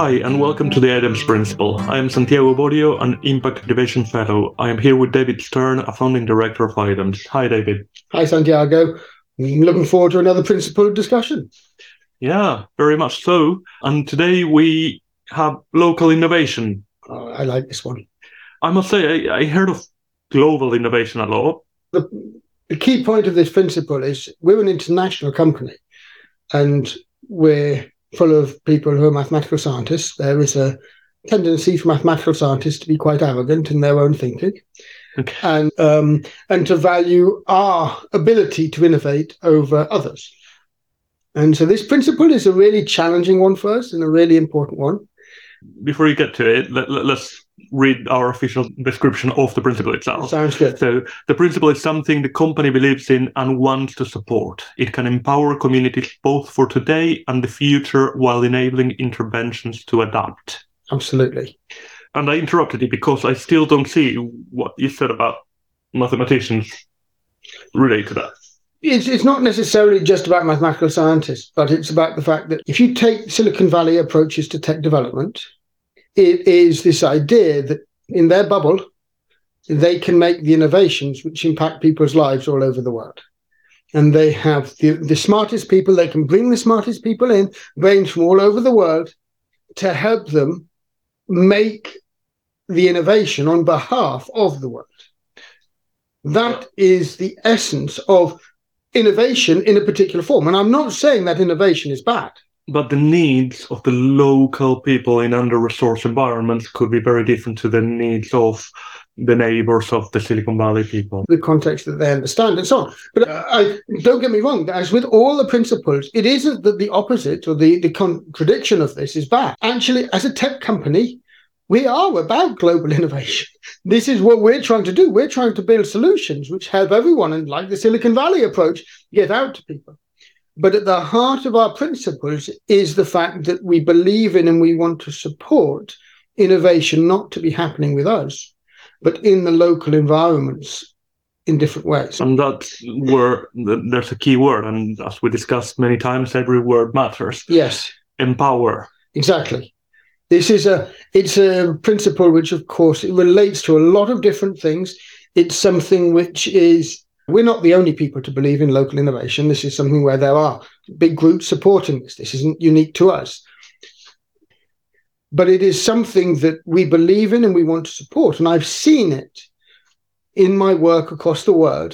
Hi, and welcome to the Adams Principle. I am Santiago Borio, an Impact Innovation Fellow. I am here with David Stern, a founding director of Adams. Hi, David. Hi, Santiago. I'm looking forward to another principle discussion. Yeah, very much so. And today we have local innovation. Oh, I like this one. I must say, I heard of global innovation a lot. The key point of this principle is we're an international company and we're full of people who are mathematical scientists. There is a tendency for mathematical scientists to be quite arrogant in their own thinking. Okay. And to value our ability to innovate over others. And so this principle is a really challenging one for us and a really important one. Before you get to it, let's read our official description of the principle itself. Sounds good. So the principle is something the company believes in and wants to support. It can empower communities both for today and the future while enabling interventions to adapt. Absolutely. And I interrupted you because I still don't see what you said about mathematicians relate to that. It's not necessarily just about mathematical scientists, but it's about the fact that if you take Silicon Valley approaches to tech development, it is this idea that in their bubble, they can make the innovations which impact people's lives all over the world. And they have the smartest people, they can bring the smartest people in, brains from all over the world, to help them make the innovation on behalf of the world. That is the essence of innovation in a particular form. And I'm not saying that innovation is bad. But the needs of the local people in under-resourced environments could be very different to the needs of the neighbors of the Silicon Valley people. The context that they understand and so on. But don't get me wrong, as with all the principles, it isn't that the opposite or the contradiction of this is bad. Actually, as a tech company, we are about global innovation. This is what we're trying to do. We're trying to build solutions which help everyone, and like the Silicon Valley approach, get out to people. But at the heart of our principles is the fact that we believe in and we want to support innovation not to be happening with us, but in the local environments in different ways. And that's where there's a key word. And as we discussed many times, every word matters. Yes. Empower. Exactly. It's a principle which, of course, it relates to a lot of different things. It's something which is, we're not the only people to believe in local innovation. This is something where there are big groups supporting this. This isn't unique to us. But it is something that we believe in and we want to support. And I've seen it in my work across the world.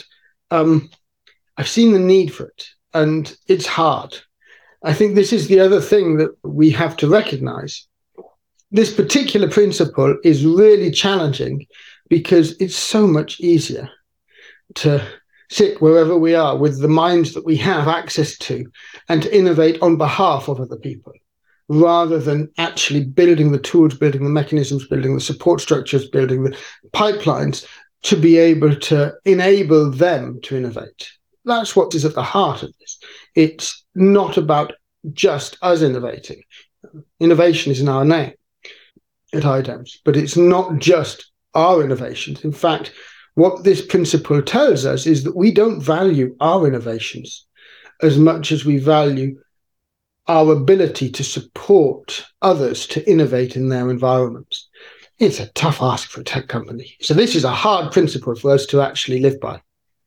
I've seen the need for it, and it's hard. I think this is the other thing that we have to recognize. This particular principle is really challenging because it's so much easier to sit wherever we are with the minds that we have access to and to innovate on behalf of other people, rather than actually building the tools, building the mechanisms, building the support structures, building the pipelines to be able to enable them to innovate. That's what is at the heart of this. It's not about just us innovating. Innovation is in our name at IDEMS, but it's not just our innovations. In fact, what this principle tells us is that we don't value our innovations as much as we value our ability to support others to innovate in their environments. It's a tough ask for a tech company. So this is a hard principle for us to actually live by.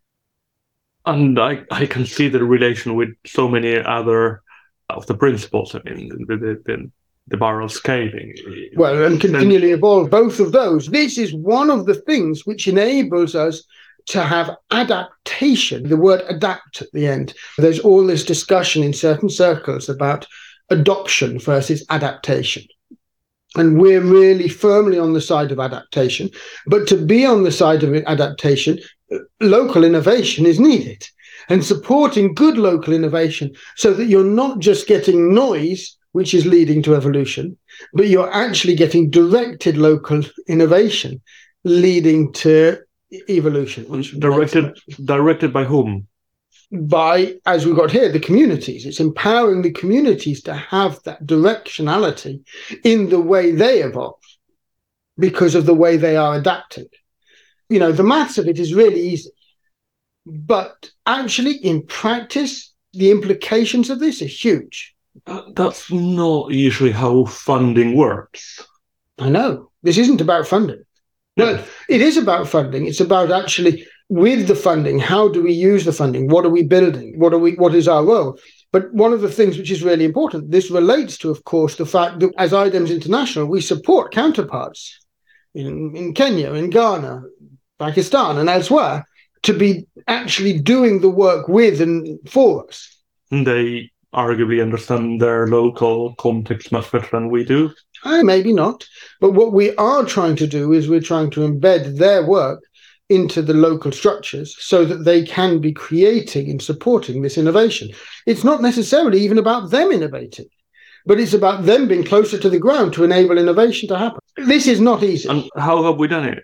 And I can see the relation with so many other of the principles. I mean, the barrel scaling. Well, and continually evolve both of those. This is one of the things which enables us to have adaptation, the word adapt at the end. There's all this discussion in certain circles about adoption versus adaptation. And we're really firmly on the side of adaptation. But to be on the side of adaptation, local innovation is needed. And supporting good local innovation so that you're not just getting noise, which is leading to evolution, but you're actually getting directed local innovation leading to evolution. Directed by whom? By, as we got here, the communities. It's empowering the communities to have that directionality in the way they evolve because of the way they are adapting. You know, the maths of it is really easy. But actually, in practice, the implications of this are huge. That's not usually how funding works. I know. This isn't about funding. Well, it is about funding. It's about actually, with the funding, how do we use the funding? What are we building? What is our role? But one of the things which is really important, this relates to, of course, the fact that as IDEMS International, we support counterparts in Kenya, in Ghana, Pakistan, and elsewhere to be actually doing the work with and for us. They arguably understand their local context much better than we do. Maybe not. But what we are trying to do is we're trying to embed their work into the local structures so that they can be creating and supporting this innovation. It's not necessarily even about them innovating, but it's about them being closer to the ground to enable innovation to happen. This is not easy. And how have we done it?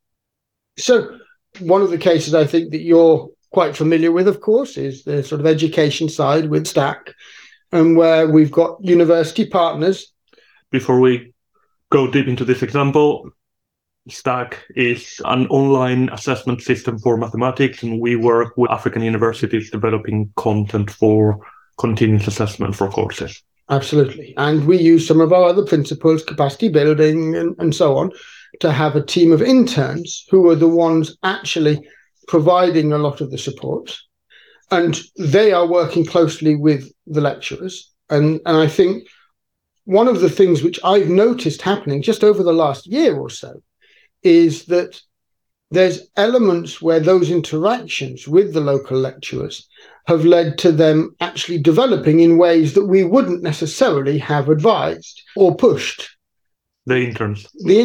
So one of the cases I think that you're quite familiar with, of course, is the sort of education side with STAC, and where we've got university partners. Before we go deep into this example, STAC is an online assessment system for mathematics, and we work with African universities developing content for continuous assessment for courses. Absolutely. And we use some of our other principles, capacity building and so on, to have a team of interns who are the ones actually providing a lot of the support. And they are working closely with the lecturers. And I think one of the things which I've noticed happening just over the last year or so is that there's elements where those interactions with the local lecturers have led to them actually developing in ways that we wouldn't necessarily have advised or pushed. The interns.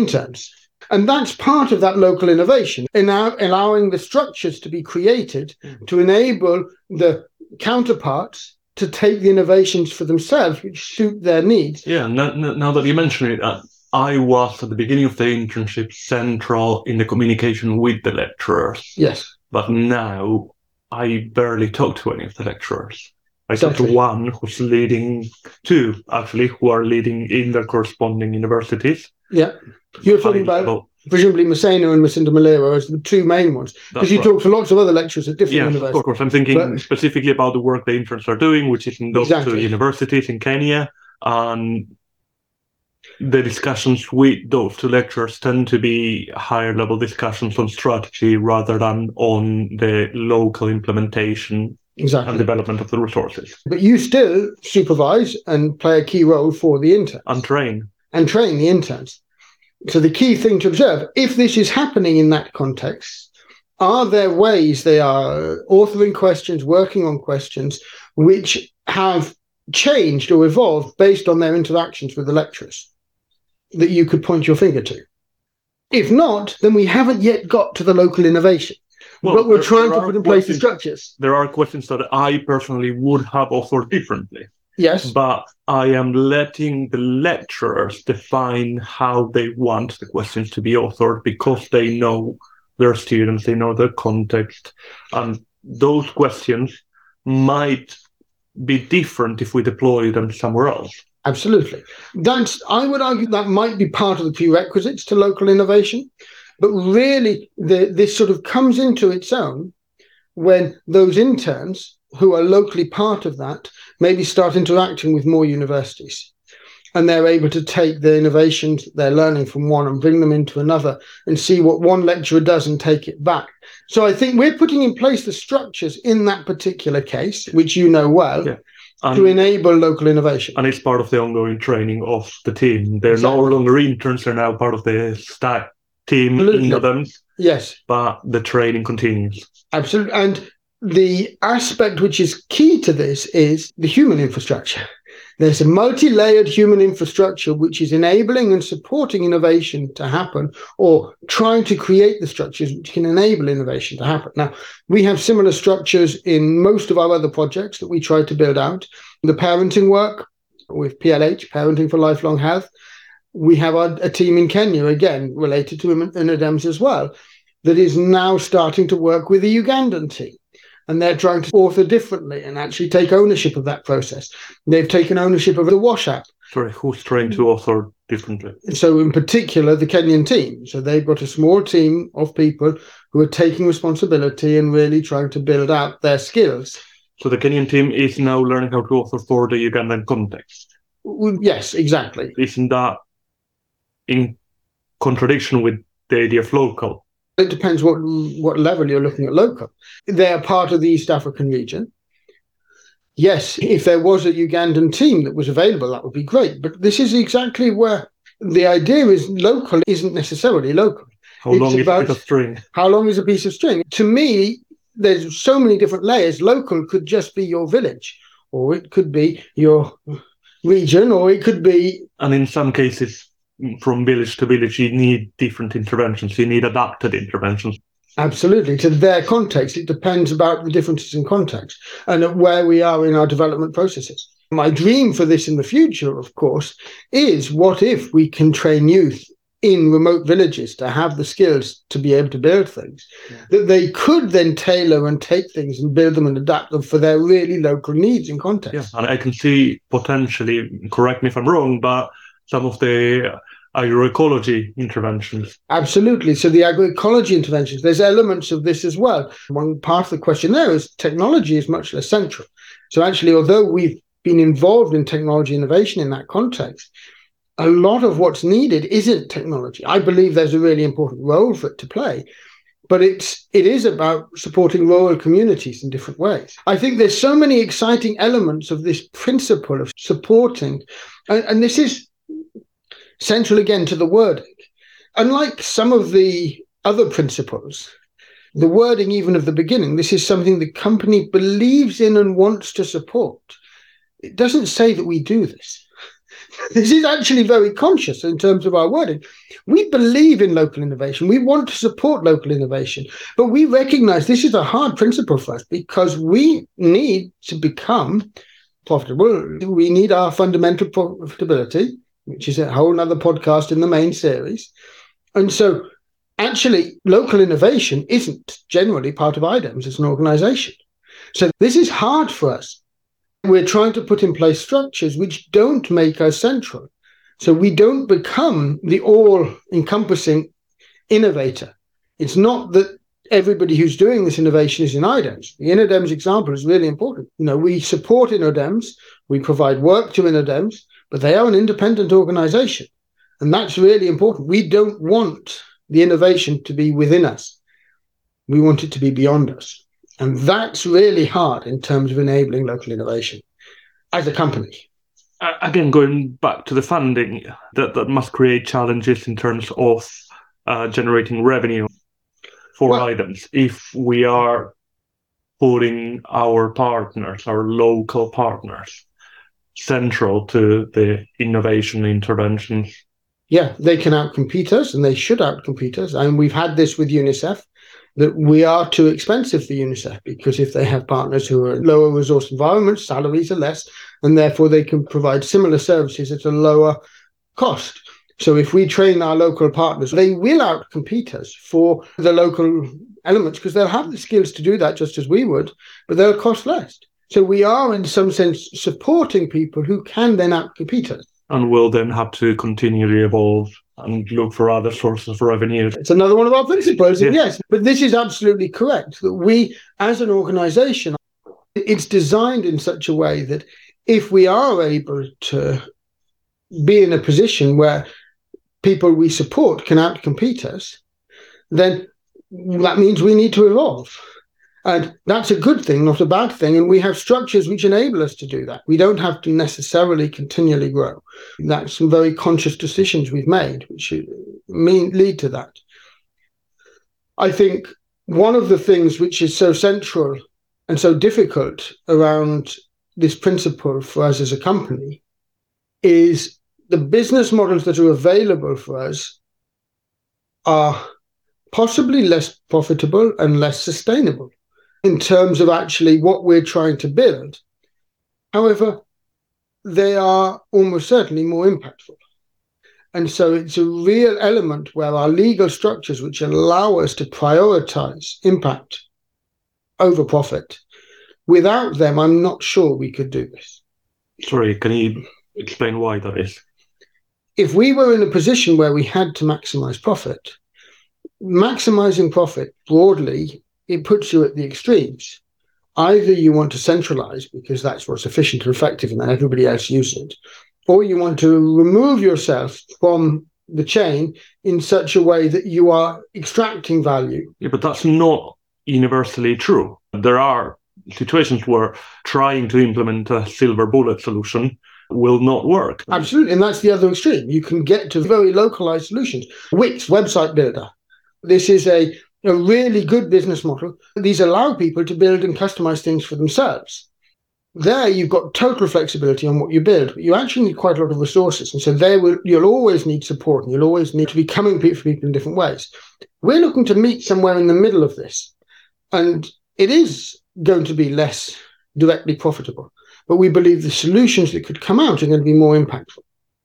And that's part of that local innovation, in allowing the structures to be created to enable the counterparts to take the innovations for themselves, which suit their needs. Yeah, now that you mention it, I was at the beginning of the internship central in the communication with the lecturers. Yes. But now I barely talk to any of the lecturers. I talk to one who's leading, two actually, who are leading in their corresponding universities. Yeah. You're talking about presumably Maseno and Masinda Malero as the two main ones, because you talk to lots of other lecturers at different universities. Of course. I'm thinking specifically about the work the interns are doing, which is in those two universities in Kenya, and the discussions with those two lecturers tend to be higher level discussions on strategy rather than on the local implementation and development of the resources. But you still supervise and play a key role for the interns. And train the interns. So the key thing to observe, if this is happening in that context, are there ways they are authoring questions, working on questions, which have changed or evolved based on their interactions with the lecturers that you could point your finger to? If not, then we haven't yet got to the local innovation. Well, but we're trying to put in place the structures. There are questions that I personally would have authored differently. Yes. But I am letting the lecturers define how they want the questions to be authored because they know their students, they know their context. And those questions might be different if we deploy them somewhere else. Absolutely. I would argue that might be part of the prerequisites to local innovation. But really, this sort of comes into its own when those interns who are locally part of that maybe start interacting with more universities. And they're able to take the innovations they're learning from one and bring them into another and see what one lecturer does and take it back. So I think we're putting in place the structures in that particular case, which you know well, to enable local innovation. And it's part of the ongoing training of the team. They're no longer interns, they're now part of the STAC team in them. Yes. But the training continues. Absolutely. And the aspect which is key to this is the human infrastructure. There's a multi-layered human infrastructure which is enabling and supporting innovation to happen, or trying to create the structures which can enable innovation to happen. Now, we have similar structures in most of our other projects that we try to build out. The parenting work with PLH, Parenting for Lifelong Health. We have a team in Kenya, again, related to IDEMS as well, that is now starting to work with the Ugandan team. And they're trying to author differently and actually take ownership of that process. They've taken ownership of the WASH app. Sorry, who's trying to author differently? So in particular, the Kenyan team. So they've got a small team of people who are taking responsibility and really trying to build out their skills. So the Kenyan team is now learning how to author for the Ugandan context. Yes, exactly. Isn't that in contradiction with the idea of local? It depends what level you're looking at local. They're part of the East African region. Yes, if there was a Ugandan team that was available, that would be great. But this is exactly where the idea is local isn't necessarily local. How long is a piece of string? How long is a piece of string? To me, there's so many different layers. Local could just be your village, or it could be your region, or it could be... And in some cases, from village to village, you need different interventions. You need adapted interventions. Absolutely. To their context, it depends about the differences in context and where we are in our development processes. My dream for this in the future, of course, is what if we can train youth in remote villages to have the skills to be able to build things, that they could then tailor and take things and build them and adapt them for their really local needs and context. Yeah, and I can see potentially, correct me if I'm wrong, but some of the agroecology interventions. Absolutely. So the agroecology interventions, there's elements of this as well. One part of the question there is technology is much less central. So actually, although we've been involved in technology innovation in that context, a lot of what's needed isn't technology. I believe there's a really important role for it to play, but it is about supporting rural communities in different ways. I think there's so many exciting elements of this principle of supporting, and this is central again to the wording. Unlike some of the other principles, the wording even of the beginning, this is something the company believes in and wants to support. It doesn't say that we do this. This is actually very conscious in terms of our wording. We believe in local innovation. We want to support local innovation, but we recognize this is a hard principle for us because we need to become profitable. We need our fundamental profitability, which is a whole other podcast in the main series. And so actually local innovation isn't generally part of IDEMS as an organization. So this is hard for us. We're trying to put in place structures which don't make us central. So we don't become the all-encompassing innovator. It's not that everybody who's doing this innovation is in IDEMS. The INNODEMS example is really important. We support INNODEMS, we provide work to INNODEMS, but they are an independent organization. And that's really important. We don't want the innovation to be within us. We want it to be beyond us. And that's really hard in terms of enabling local innovation as a company. Again, going back to the funding, that must create challenges in terms of generating revenue for IDEMS. If we are putting our partners, our local partners, central to the innovation interventions. Yeah, they can outcompete us and they should outcompete us. And we've had this with UNICEF, that we are too expensive for UNICEF because if they have partners who are in lower resource environments, salaries are less, and therefore they can provide similar services at a lower cost. So if we train our local partners, they will outcompete us for the local elements because they'll have the skills to do that just as we would, but they'll cost less. So we are in some sense supporting people who can then outcompete us. And will then have to continually evolve and look for other sources of revenue. It's another one of our principles, yes. But this is absolutely correct, that we, as an organization, it's designed in such a way that if we are able to be in a position where people we support can outcompete us, then that means we need to evolve. And that's a good thing, not a bad thing. And we have structures which enable us to do that. We don't have to necessarily continually grow. That's some very conscious decisions we've made, which lead to that. I think one of the things which is so central and so difficult around this principle for us as a company is the business models that are available for us are possibly less profitable and less sustainable in terms of actually what we're trying to build. However, they are almost certainly more impactful. And so it's a real element where our legal structures, which allow us to prioritize impact over profit, without them, I'm not sure we could do this. Sorry, can you explain why that is? If we were in a position where we had to maximize profit, maximizing profit broadly, it puts you at the extremes. Either you want to centralize because that's what's efficient and effective and then everybody else uses it, or you want to remove yourself from the chain in such a way that you are extracting value. Yeah, but that's not universally true. There are situations where trying to implement a silver bullet solution will not work. Absolutely, and that's the other extreme. You can get to very localized solutions. Wix, website builder. This is a really good business model. These allow people to build and customize things for themselves. There you've got total flexibility on what you build, but you actually need quite a lot of resources. And so you'll always need support and you'll always need to be coming for people in different ways. We're looking to meet somewhere in the middle of this. And it is going to be less directly profitable, but we believe the solutions that could come out are going to be more impactful.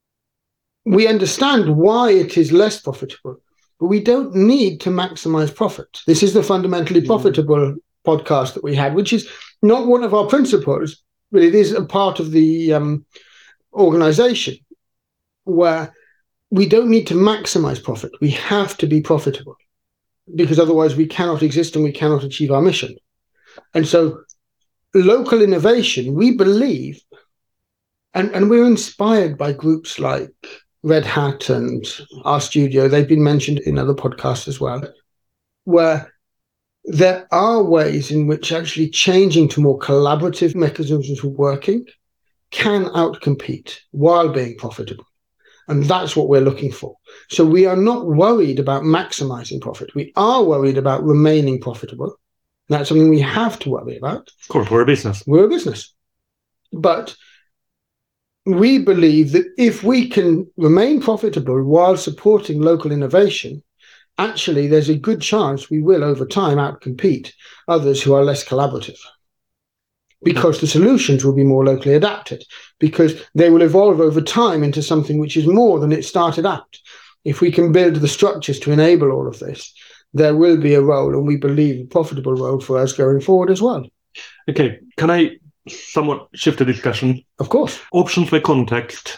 We understand why it is less profitable, but we don't need to maximize profit. This is the fundamentally profitable podcast that we had, which is not one of our principles, but it is a part of the organization where we don't need to maximize profit. We have to be profitable because otherwise we cannot exist and we cannot achieve our mission. And so local innovation, we believe, and we're inspired by groups like Red Hat and RStudio, they've been mentioned in other podcasts as well, where there are ways in which actually changing to more collaborative mechanisms of working can outcompete while being profitable. And that's what we're looking for. So we are not worried about maximizing profit. We are worried about remaining profitable. That's something we have to worry about. Of course, we're a business. We're a business. But we believe that if we can remain profitable while supporting local innovation, actually there's a good chance we will over time outcompete others who are less collaborative. Because the solutions will be more locally adapted, because they will evolve over time into something which is more than it started out. If we can build the structures to enable all of this, there will be a role, and we believe a profitable role for us going forward as well. Okay, can I somewhat shift the discussion? Of course. Options by context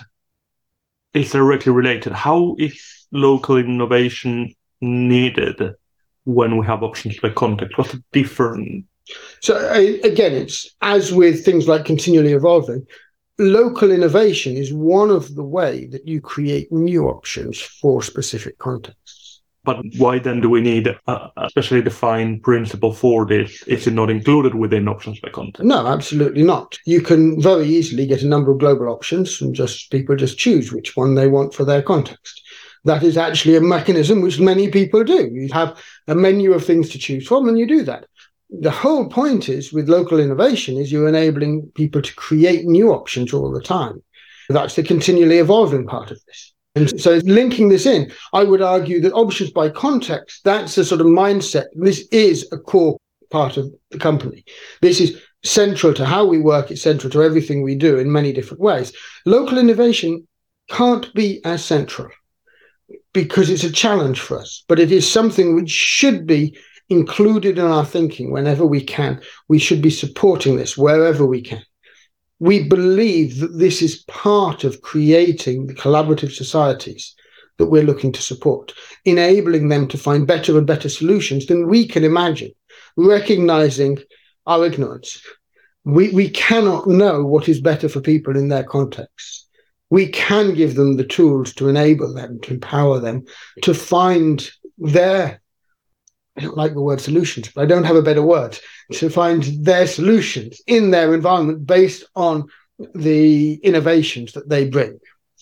is directly related. How is local innovation needed when we have options by context? What's the difference? So again, it's as with things like continually evolving, local innovation is one of the way that you create new options for specific contexts. But why then do we need a specially defined principle for this? Is it not included within options by context? No, absolutely not. You can very easily get a number of global options and people just choose which one they want for their context. That is actually a mechanism which many people do. You have a menu of things to choose from and you do that. The whole point is with local innovation is you're enabling people to create new options all the time. That's the continually evolving part of this. And so linking this in, I would argue that options by context, that's a sort of mindset. This is a core part of the company. This is central to how we work. It's central to everything we do in many different ways. Local innovation can't be as central because it's a challenge for us, but it is something which should be included in our thinking whenever we can. We should be supporting this wherever we can. We believe that this is part of creating the collaborative societies that we're looking to support, enabling them to find better and better solutions than we can imagine, recognizing our ignorance. We cannot know what is better for people in their contexts. We can give them the tools to enable them, to empower them, to find their, I don't like the word solutions, but I don't have a better word, to find their solutions in their environment based on the innovations that they bring.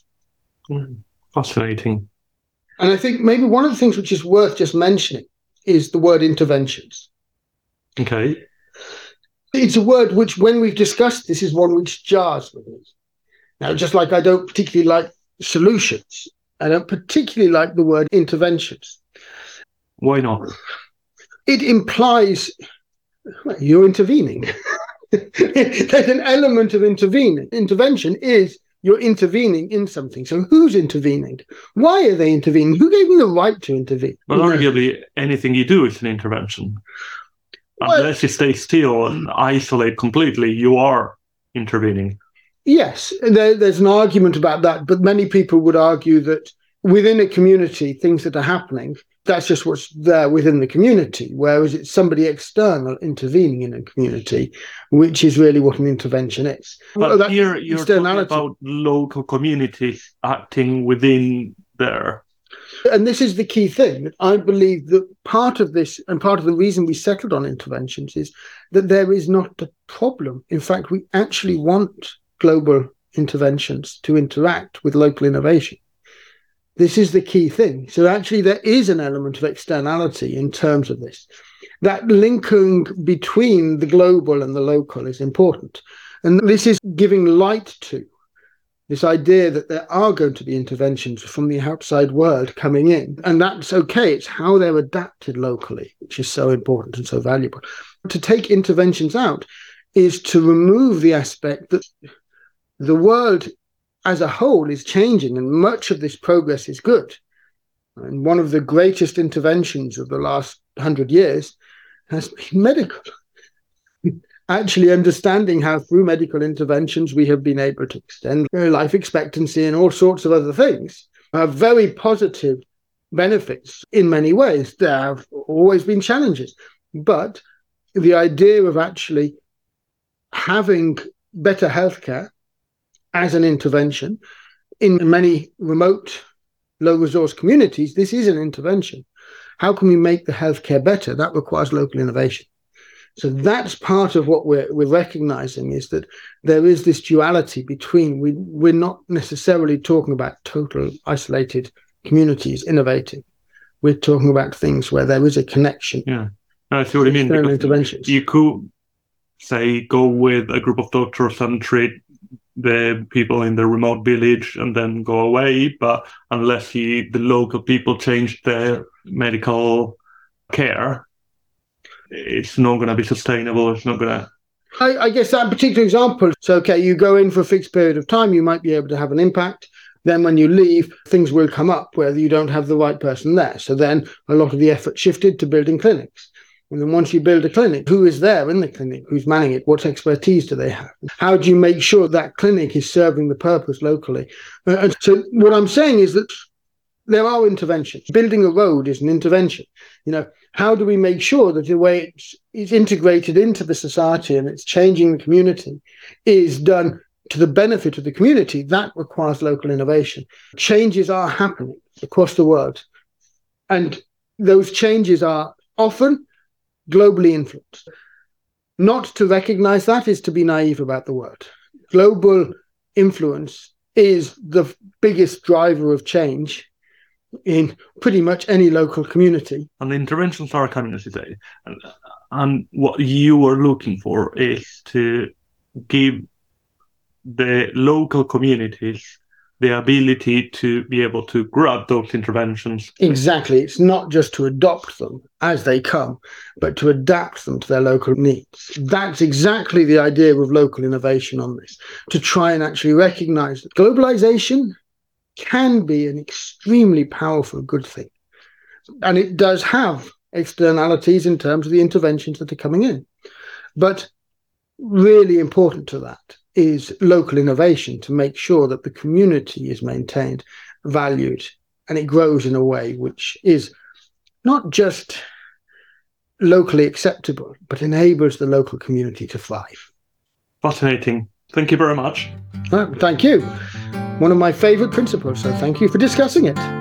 Fascinating. And I think maybe one of the things which is worth just mentioning is the word interventions. Okay. It's a word which, when we've discussed this, is one which jars with me. Now, just like I don't particularly like solutions, I don't particularly like the word interventions. Why not? It implies you're intervening. There's an element of intervening. Intervention is you're intervening in something. So who's intervening? Why are they intervening? Who gave them the right to intervene? Well, arguably, anything you do is an intervention. Unless you stay still and isolate completely, you are intervening. Yes, there's an argument about that, but many people would argue that within a community, things that are happening, That's just what's there within the community, whereas it's somebody external intervening in a community, which is really what an intervention is. But here you're talking about local communities acting within there. And this is the key thing. I believe that part of this, and part of the reason we settled on interventions, is that there is not a problem. In fact, we actually want global interventions to interact with local innovation. This is the key thing. So actually there is an element of externality in terms of this. That linking between the global and the local is important. And this is giving light to this idea that there are going to be interventions from the outside world coming in. And that's okay. It's how they're adapted locally, which is so important and so valuable. To take interventions out is to remove the aspect that the world as a whole is changing, and much of this progress is good. And one of the greatest interventions of the last 100 years has been medical. Actually understanding how through medical interventions we have been able to extend life expectancy and all sorts of other things have very positive benefits in many ways. There have always been challenges, but the idea of actually having better healthcare as an intervention in many remote, low-resource communities, this is an intervention. How can we make the healthcare better? That requires local innovation. So that's part of what we're recognizing, is that there is this duality between, we're not necessarily talking about total isolated communities innovating. We're talking about things where there is a connection. Yeah, I see what you mean. Interventions. You could, say, go with a group of doctors and treat the people in the remote village and then go away, but unless the local people change their medical care, it's not going to be sustainable. It's not going to... I guess that particular example, so okay, you go in for a fixed period of time, you might be able to have an impact. Then when you leave, things will come up where you don't have the right person there. So then a lot of the effort shifted to building clinics. And then once you build a clinic, who is there in the clinic? Who's manning it? What expertise do they have? How do you make sure that clinic is serving the purpose locally? And so what I'm saying is that there are interventions. Building a road is an intervention. How do we make sure that the way it's integrated into the society and it's changing the community is done to the benefit of the community? That requires local innovation. Changes are happening across the world. And those changes are often globally influenced. Not to recognize that is to be naive about the world. Global influence is the biggest driver of change in pretty much any local community. And the interventions are coming, as you say. And what you are looking for is to give the local communities the ability to be able to grab those interventions. Exactly. It's not just to adopt them as they come, but to adapt them to their local needs. That's exactly the idea of local innovation on this, to try and actually recognize that globalization can be an extremely powerful good thing. And it does have externalities in terms of the interventions that are coming in. But really important to that is local innovation, to make sure that the community is maintained, valued, and it grows in a way which is not just locally acceptable, but enables the local community to thrive. Fascinating. Thank you very much. Thank you. One of my favorite principles, so thank you for discussing it.